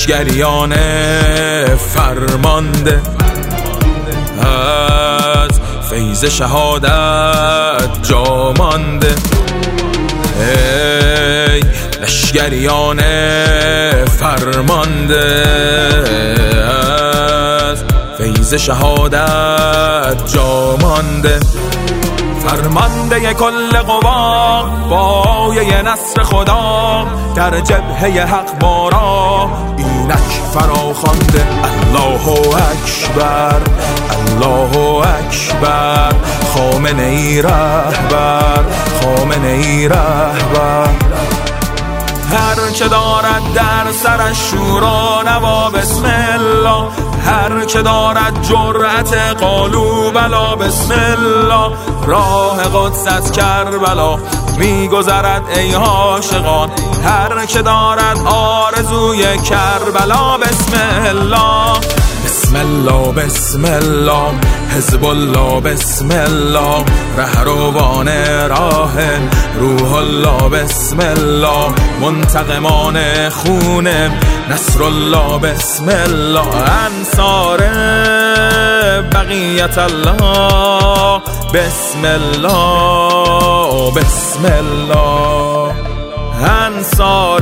لشگریان فرمانده از فیض شهادت جا مانده. ای لشگریان فرمانده از فیض شهادت جا مانده. فرمانده کل قوا بایه نصر خدا در جبهه حق بارا اینک فراخوانده. الله اکبر الله اکبر خامنه ای رهبر خامنه ای رهبر. هر که دارد در سرش شور و نوا بسم الله، هر که دارد جرأت قالوا بلا بسم الله. راه قدس از کربلا میگذرد ای عاشقان، هر که دارد آرزوی کربلا بسم الله. بسم الله بسم الله حزب الله بسم الله رهروان راه روح الله بسم الله منتقمان خون نصر الله بسم الله. انصار بقیت الله بسم الله بسم الله. انصار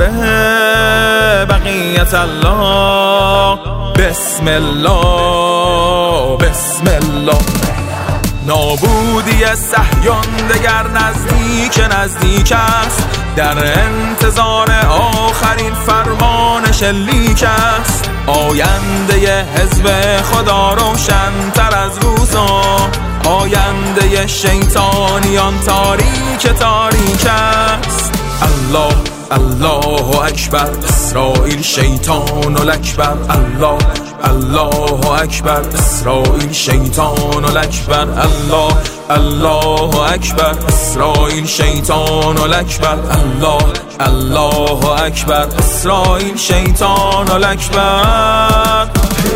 بقیت الله بسم الله بسم الله. نابودی صهیون دگر نزدیک است، در انتظار آخرین فرمان شلیک است. آینده حزب خدا روشن‌تر از روزا، آینده شیطانیان تاریک است. الله الله اکبر اسرائیل شیطان الاکبر. الله الله اکبر اسرائیل شیطان الاکبر. الله الله اکبر اسرائیل شیطان الاکبر. الله الله اکبر اسرائیل شیطان الاکبر.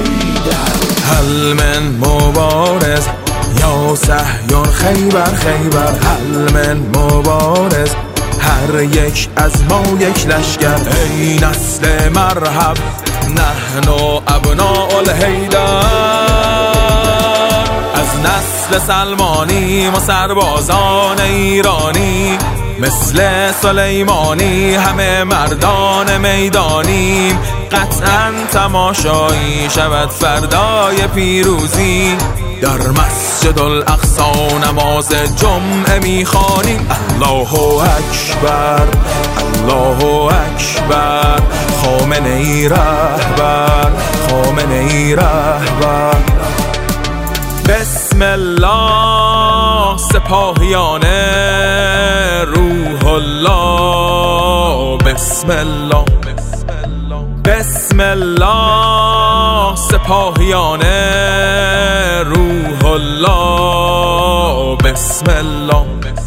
هل من مبارز یا صهیون خیبر خیبر، هل من مبارز هر یک از ما یک لشگر. ای نسل مرحب نحن ابناء الحیدر، از نسل سلمانی ما سربازان ایرانی، مثل سلیمانی همه مردان میدانیم. قطعا تماشایی شود فردای پیروزی، در مسجد الاقصی نماز جمعه میخوانیم. الله اکبر الله اکبر خامنه ای رهبر خامنه ای رهبر. بسم الله سپاهیان روح الله بسم الله. بسم الله سپاهیان روح الله بسم الله.